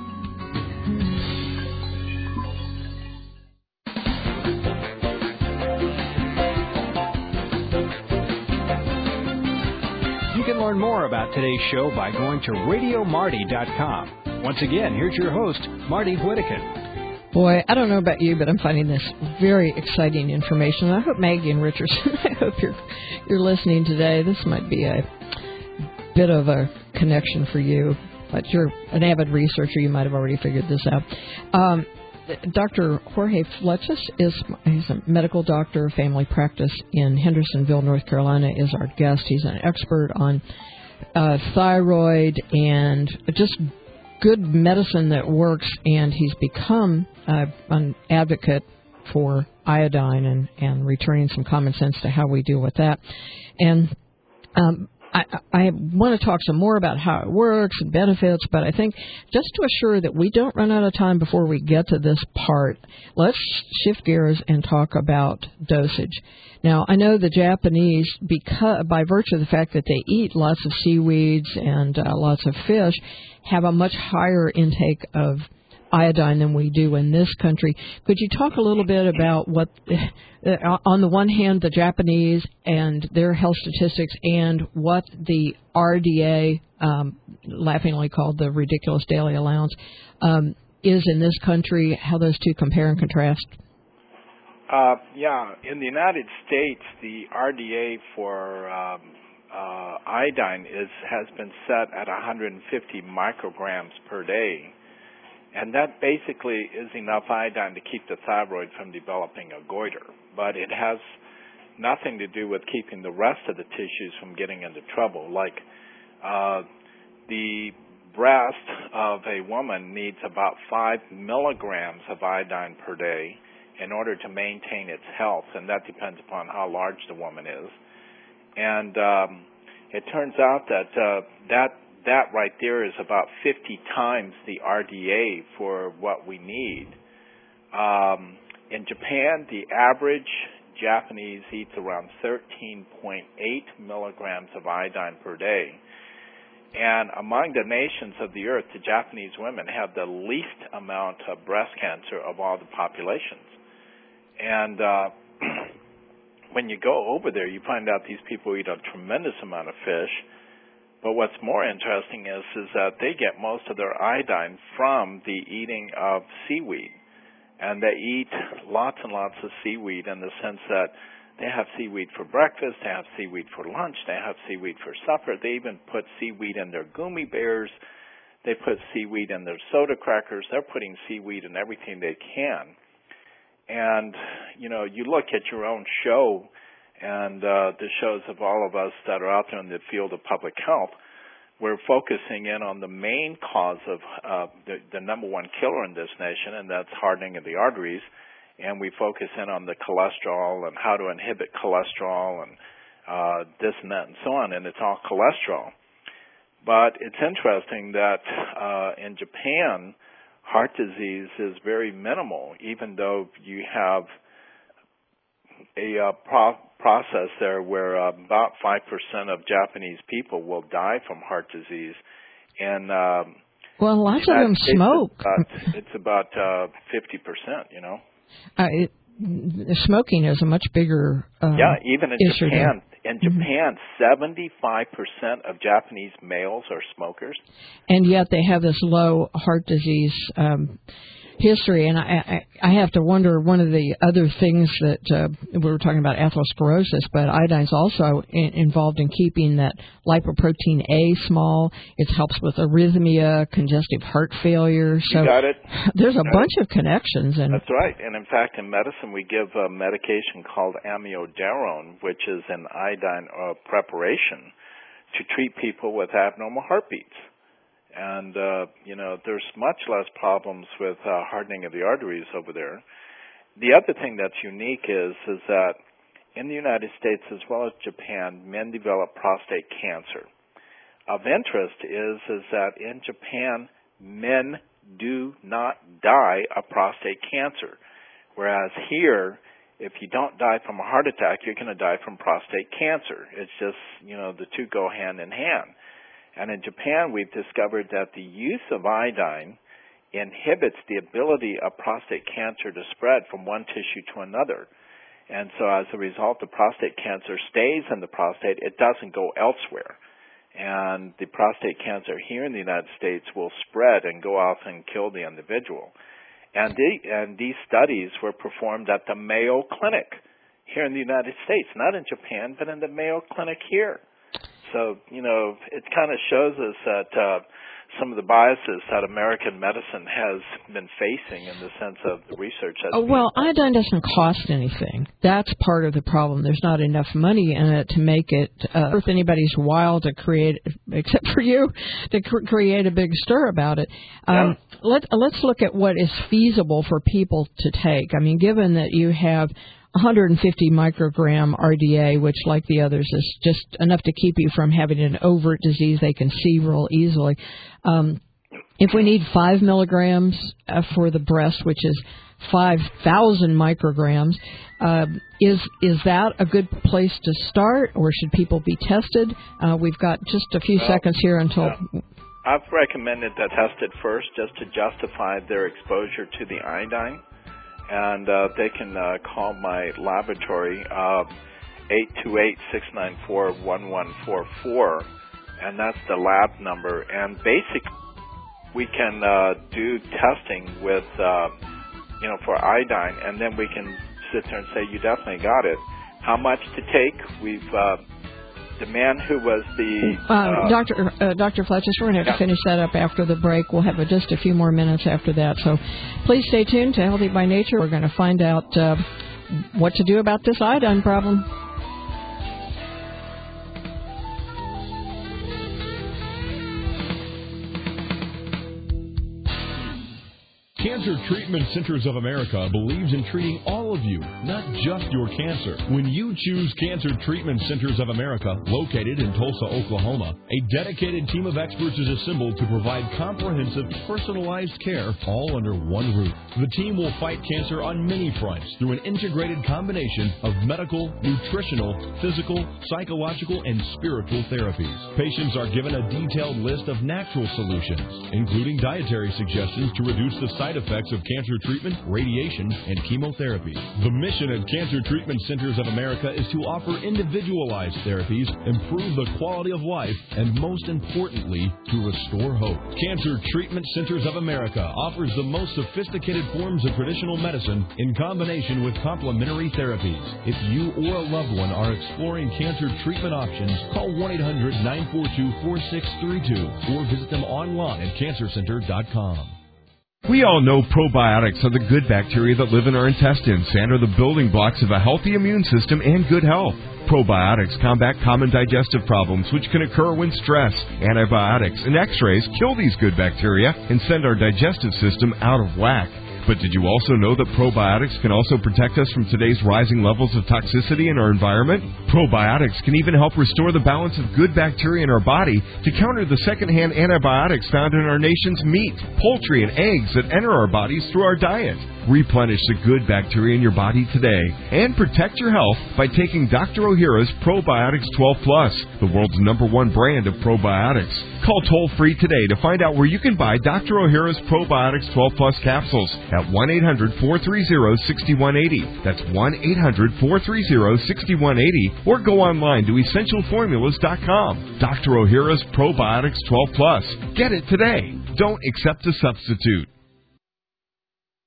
You can learn more about today's show by going to radio marty dot com. Once again, here's your host, Marty Whittakin. Boy, I don't know about you, but I'm finding this very exciting information. And I hope Maggie and Richardson, I hope you're you're listening today. This might be a bit of a connection for you, but you're an avid researcher. You might have already figured this out. Um, Doctor Jorge Fletches is he's a medical doctor, family practice in Hendersonville, North Carolina, is our guest. He's an expert on uh, thyroid and just good medicine that works, and he's become uh, an advocate for iodine and, and returning some common sense to how we deal with that. And um, I, I want to talk some more about how it works and benefits, but I think just to assure that we don't run out of time before we get to this part, let's shift gears and talk about dosage. Now, I know the Japanese, because by virtue of the fact that they eat lots of seaweeds and uh, lots of fish, have a much higher intake of iodine than we do in this country. Could you talk a little bit about what, uh, on the one hand, the Japanese and their health statistics, and what the R D A, um, laughingly called the ridiculous daily allowance, um, is in this country, how those two compare and contrast? Uh, yeah, in the United States, the R D A for um, uh, iodine is has been set at one hundred fifty micrograms per day. And that basically is enough iodine to keep the thyroid from developing a goiter. But it has nothing to do with keeping the rest of the tissues from getting into trouble. Like uh, the breast of a woman needs about five milligrams of iodine per day in order to maintain its health, and that depends upon how large the woman is. And um, it turns out that uh, that That right there is about fifty times the R D A for what we need. Um, in Japan, the average Japanese eats around thirteen point eight milligrams of iodine per day. And among the nations of the earth, the Japanese women have the least amount of breast cancer of all the populations. And uh, when you go over there, you find out these people eat a tremendous amount of fish. But what's more interesting is is that they get most of their iodine from the eating of seaweed. And they eat lots and lots of seaweed in the sense that they have seaweed for breakfast, they have seaweed for lunch, they have seaweed for supper. They even put seaweed in their gummy bears. They put seaweed in their soda crackers. They're putting seaweed in everything they can. And, you know, you look at your own show and uh, the shows of all of us that are out there in the field of public health, we're focusing in on the main cause of uh, the, the number one killer in this nation, and that's hardening of the arteries. And we focus in on the cholesterol and how to inhibit cholesterol and uh, this and that and so on, and it's all cholesterol. But it's interesting that uh, in Japan, heart disease is very minimal, even though you have a uh, pro- process there where uh, about five percent of Japanese people will die from heart disease. And um, well, lots of them smoke. It's about, it's about uh, fifty percent, you know. Uh, it, smoking is a much bigger uh, yeah, even in issue Japan. There. In Japan, seventy-five percent of Japanese males are smokers. And yet they have this low heart disease um history, and I, I, I have to wonder, one of the other things that uh, we were talking about atherosclerosis, but iodine's also in, involved in keeping that lipoprotein A small. It helps with arrhythmia, congestive heart failure. So you got it. There's a got bunch it. of connections. And that's right. And in fact, in medicine, we give a medication called amiodarone, which is an iodine uh, preparation to treat people with abnormal heartbeats. And, uh, you know, there's much less problems with uh, hardening of the arteries over there. The other thing that's unique is, is that in the United States as well as Japan, men develop prostate cancer. Of interest is, is that in Japan, men do not die of prostate cancer. Whereas here, if you don't die from a heart attack, you're going to die from prostate cancer. It's just, you know, the two go hand in hand. And in Japan, we've discovered that the use of iodine inhibits the ability of prostate cancer to spread from one tissue to another. And so as a result, the prostate cancer stays in the prostate. It doesn't go elsewhere. And the prostate cancer here in the United States will spread and go off and kill the individual. And, the, and these studies were performed at the Mayo Clinic here in the United States, not in Japan, but in the Mayo Clinic here. So, you know, it kind of shows us that uh, some of the biases that American medicine has been facing in the sense of the research. That's oh, well, iodine doesn't cost anything. That's part of the problem. There's not enough money in it to make it uh, worth anybody's while to create, except for you, to cr- create a big stir about it. Um, yeah. let, let's look at what is feasible for people to take. I mean, given that you have one hundred fifty microgram R D A, which, like the others, is just enough to keep you from having an overt disease they can see real easily. Um, if we need five milligrams uh, for the breast, which is five thousand micrograms, uh, is is that a good place to start, or should people be tested? Uh, we've got just a few well, seconds here until... Uh, I've recommended that tested first just to justify their exposure to the iodine. And uh, they can uh, call my laboratory, uh, eight two eight, six nine four, one one four four, and that's the lab number. And basically, we can uh, do testing with, uh, you know, for iodine, and then we can sit there and say, you definitely got it. How much to take? We've... Uh, The man who was the... Uh, uh, Doctor Uh, Doctor Fletcher, we're going to have yeah. to finish that up after the break. We'll have a, just a few more minutes after that. So please stay tuned to Healthy by Nature. We're going to find out uh, what to do about this iodine problem. Cancer Treatment Centers of America believes in treating all of you, not just your cancer. When you choose Cancer Treatment Centers of America, located in Tulsa, Oklahoma, a dedicated team of experts is assembled to provide comprehensive, personalized care all under one roof. The team will fight cancer on many fronts through an integrated combination of medical, nutritional, physical, psychological, and spiritual therapies. Patients are given a detailed list of natural solutions, including dietary suggestions to reduce the side effects of cancer treatment, radiation, and chemotherapy. The mission of Cancer Treatment Centers of America is to offer individualized therapies, improve the quality of life, and most importantly, to restore hope. Cancer Treatment Centers of America offers the most sophisticated forms of traditional medicine in combination with complementary therapies. If you or a loved one are exploring cancer treatment options, call one eight hundred, nine four two, four six three two or visit them online at cancer center dot com. We all know probiotics are the good bacteria that live in our intestines and are the building blocks of a healthy immune system and good health. Probiotics combat common digestive problems which can occur when stress, antibiotics, and x-rays kill these good bacteria and send our digestive system out of whack. But did you also know that probiotics can also protect us from today's rising levels of toxicity in our environment? Probiotics can even help restore the balance of good bacteria in our body to counter the secondhand antibiotics found in our nation's meat, poultry, and eggs that enter our bodies through our diet. Replenish the good bacteria in your body today and protect your health by taking Doctor Ohhira's Probiotics twelve plus, the world's number one brand of probiotics. Call toll-free today to find out where you can buy Doctor Ohhira's Probiotics twelve plus capsules at one eight hundred, four three zero, six one eight zero. That's one eight hundred, four three zero, six one eight zero. Or go online to essential formulas dot com. Doctor Ohhira's Probiotics twelve plus. Get it today. Don't accept a substitute.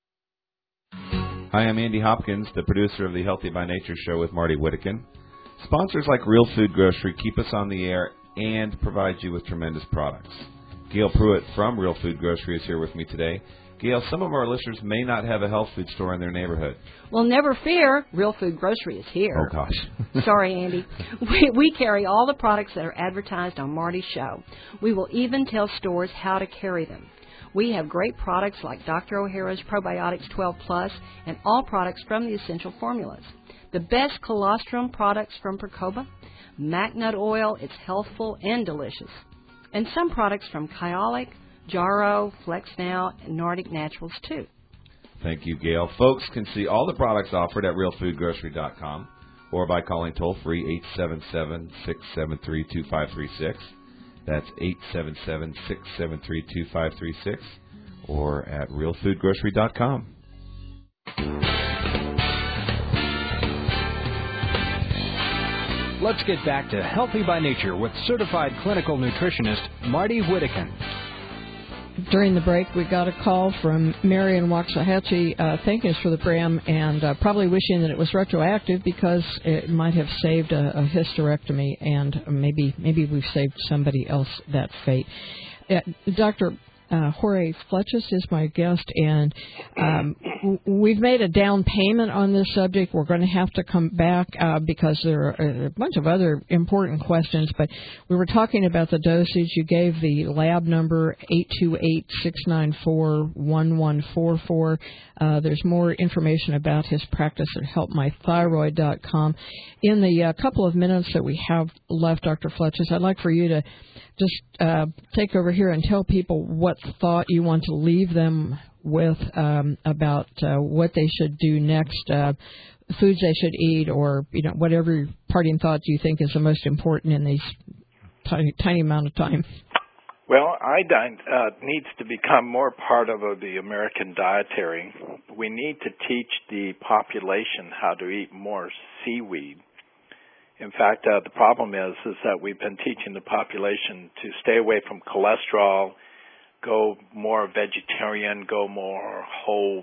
Hi, I'm Andy Hopkins, the producer of the Healthy by Nature show with Marty Whittakin. Sponsors like Real Food Grocery keep us on the air and provide you with tremendous products. Gail Pruitt from Real Food Grocery is here with me today. Gail, some of our listeners may not have a health food store in their neighborhood. Well, never fear. Real Food Grocery is here. Oh, gosh. Sorry, Andy. We, we carry all the products that are advertised on Marty's show. We will even tell stores how to carry them. We have great products like Doctor O'Hara's Probiotics twelve plus and all products from the Essential Formulas. The best colostrum products from Percoba, Mac Nut Oil, it's healthful and delicious. And some products from Kyolic, Jarrow, Flex Now, and Nordic Naturals, too. Thank you, Gail. Folks can see all the products offered at real food grocery dot com or by calling toll-free eight seven seven, six seven three, two five three six. That's eight seven seven, six seven three, two five three six or at real food grocery dot com. Let's get back to Healthy by Nature with certified clinical nutritionist Marty Whittakin. During the break, we got a call from Mary in Waxahachie uh, thanking us for the program and uh, probably wishing that it was retroactive because it might have saved a, a hysterectomy, and maybe maybe we've saved somebody else that fate. Uh, Doctor Uh, Jorge Fletches is my guest, and um, w- we've made a down payment on this subject. We're going to have to come back uh, because there are a bunch of other important questions, but we were talking about the dosage. You gave the lab number eight two eight, six nine four, one one four four. Uh, there's more information about his practice at help my thyroid dot com. In the uh, couple of minutes that we have left, Doctor Fletches, I'd like for you to just uh, take over here and tell people what thought you want to leave them with um, about uh, what they should do next, uh, foods they should eat, or you know whatever parting thought you think is the most important in these tiny, tiny amount of time. Well, iodine uh, needs to become more part of uh, the American dietary. We need to teach the population how to eat more seaweed. In fact, uh, the problem is is that we've been teaching the population to stay away from cholesterol, go more vegetarian, go more whole,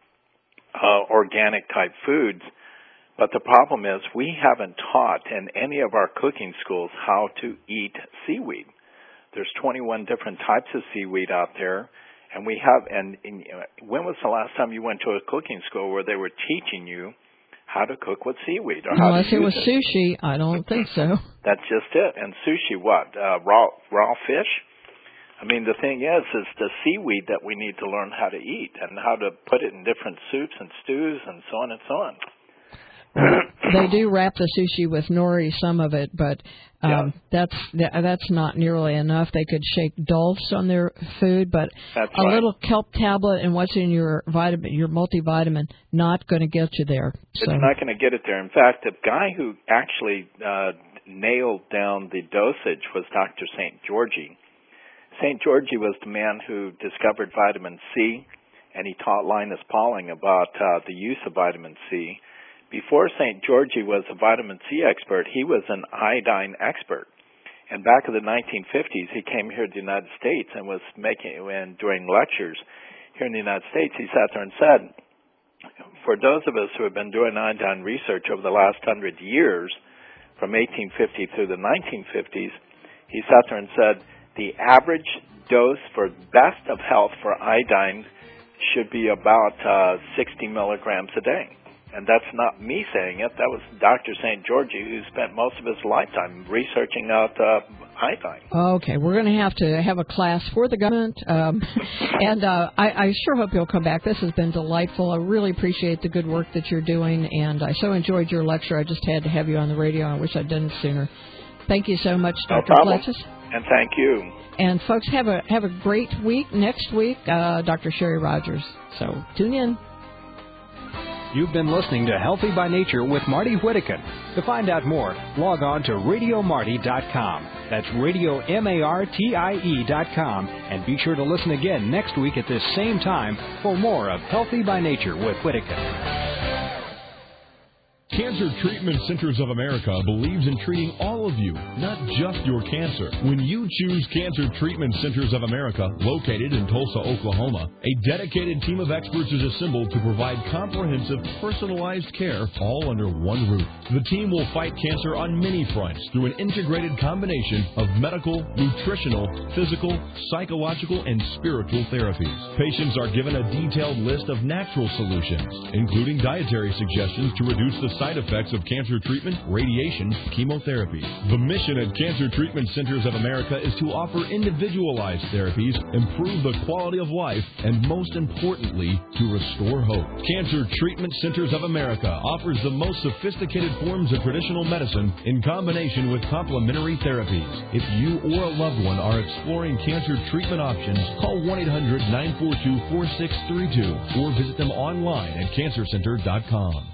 uh, organic type foods. But the problem is we haven't taught in any of our cooking schools how to eat seaweed. There's twenty-one different types of seaweed out there, and we have. And, and when was the last time you went to a cooking school where they were teaching you how to cook with seaweed? Or Unless how to it was it? sushi, I don't think so. That's just it. And sushi, what? Uh, raw raw fish? I mean, the thing is, is the seaweed that we need to learn how to eat and how to put it in different soups and stews and so on and so on. They do wrap the sushi with nori, some of it, but um, yeah. that's that's not nearly enough. They could shake dulse on their food, but that's a right. little kelp tablet and what's in your vitamin, your multivitamin, not going to get you there. So. It's not going to get it there. In fact, the guy who actually uh, nailed down the dosage was Doctor Saint Georgie. Saint Georgie was the man who discovered vitamin C, and he taught Linus Pauling about uh, the use of vitamin C. Before Saint Georgie was a vitamin C expert, he was an iodine expert. And back in the nineteen fifties, he came here to the United States and was making, and during lectures here in the United States, he sat there and said, for those of us who have been doing iodine research over the last hundred years, from eighteen fifty through the nineteen fifties, he sat there and said, the average dose for best of health for iodine should be about uh, sixty milligrams a day. And that's not me saying it. That was Doctor Saint Georgie, who spent most of his lifetime researching out uh, iodine. Okay, we're going to have to have a class for the government. Um, and uh, I, I sure hope you'll come back. This has been delightful. I really appreciate the good work that you're doing, and I so enjoyed your lecture. I just had to have you on the radio. I wish I'd done it sooner. Thank you so much, Doctor No problem. Fletches. And thank you. And folks, have a have a great week. Next week, uh, Doctor Sherry Rogers. So tune in. You've been listening to Healthy by Nature with Marty Whittakin. To find out more, log on to radio marty dot com. That's radio M A R T I E dot com. And be sure to listen again next week at this same time for more of Healthy by Nature with Whittakin. Cancer Treatment Centers of America believes in treating all of you, not just your cancer. When you choose Cancer Treatment Centers of America, located in Tulsa, Oklahoma, a dedicated team of experts is assembled to provide comprehensive, personalized care all under one roof. The team will fight cancer on many fronts through an integrated combination of medical, nutritional, physical, psychological, and spiritual therapies. Patients are given a detailed list of natural solutions, including dietary suggestions to reduce the side effects of cancer treatment, radiation, chemotherapy. The mission at Cancer Treatment Centers of America is to offer individualized therapies, improve the quality of life, and most importantly, to restore hope. Cancer Treatment Centers of America offers the most sophisticated forms of traditional medicine in combination with complementary therapies. If you or a loved one are exploring cancer treatment options, call one eight hundred nine four two four six three two or visit them online at cancer center dot com.